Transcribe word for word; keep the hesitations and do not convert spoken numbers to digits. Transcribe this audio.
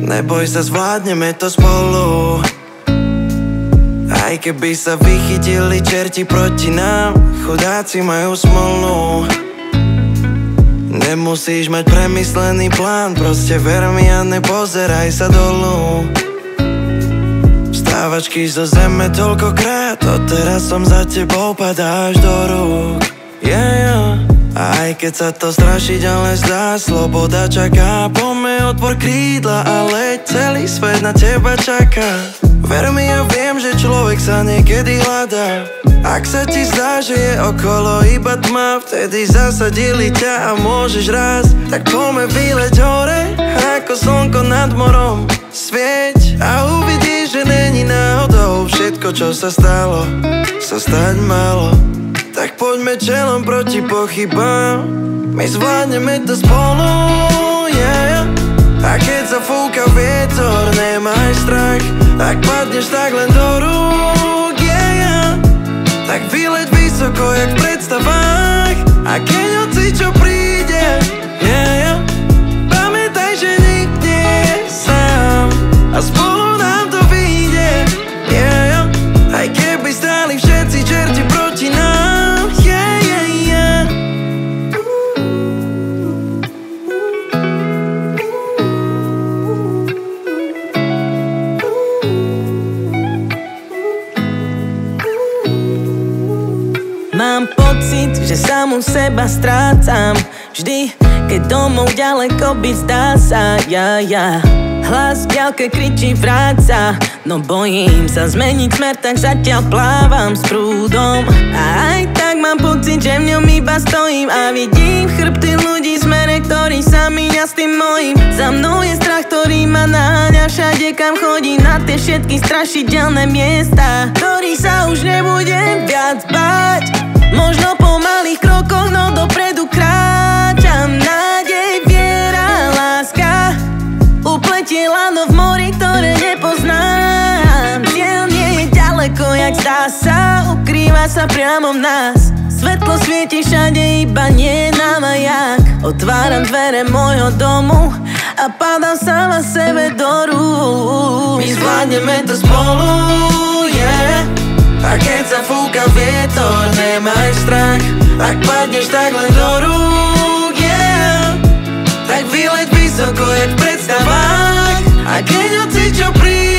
Neboj sa, zvládneme to spolu. Aj keby sa vychytili čerti proti nám, chudáci majú smolu. Nemusíš mať premyslený plán, proste ver mi a nepozeraj sa dolu. Vstávačky zo zeme toľkokrát, odteraz som za tebou, padáš do rúk. Yeah, yeah. Aj keď sa to strašidelne zdá, sloboda čaká, poďme odpor krídla a leď, celý svet na teba čaká. Ver mi, ja viem, že človek sa niekedy hľadá. Ak sa ti zdá, že je okolo iba tma, vtedy zasadili ťa a môžeš rásť. Tak poďme vyleť hore, ako slnko nad morom. Svieť a uvidíš, že není náhodou všetko, čo sa stalo, sa stať malo. Tak poďme čelom proti pochybám, my zvládneme to spolu, yeah. A keď sa fúka vietor, nemaj strach, ak padneš tak len do rúk, yeah. Tak vyleď vysoko, jak v predstavách, a keď hoci čo príde, yeah. Pamätaj, že nik nie je sám, a spolu nám to vyjde, yeah. Aj keby stáli všetci čerti proti nám, yeah, yeah, yeah. Mám pocit, že samu seba strácam vždy, keď domov ďaleko byť zdá sa, ja, ja. Hlas v ďalke kričí vráca, no bojím sa zmeniť smer, tak zatiaľ plávam s prúdom. A aj tak mám pocit, že v ňom iba stojím a vidím chrbty ľudí v smere, ktorí sa míňa s tým mojím. Za mnou je strach, ktorý ma naháňa všade, kam chodí, na tie všetky strašidelné miesta, ktorých sa už nebudem viac báť. Možno po malých krokoch, no dopredu kráčam. Nádej, viera, láska upletie lano v mori, ktoré nepoznám. Cieľ nie je ďaleko, jak zdá sa, ukrýva sa priamo v nás. Svetlo svieti všade, iba nie na maják. Otváram dvere môjho domu a padám sama sebe do rúk. My zvládneme to spolu, yeah. A keď sa fúka vietor, nemaj strach, ak padneš tak len do rúk, yeah. Tak vyleď vysoko, jak v predstavách, a keď hoci čo príde,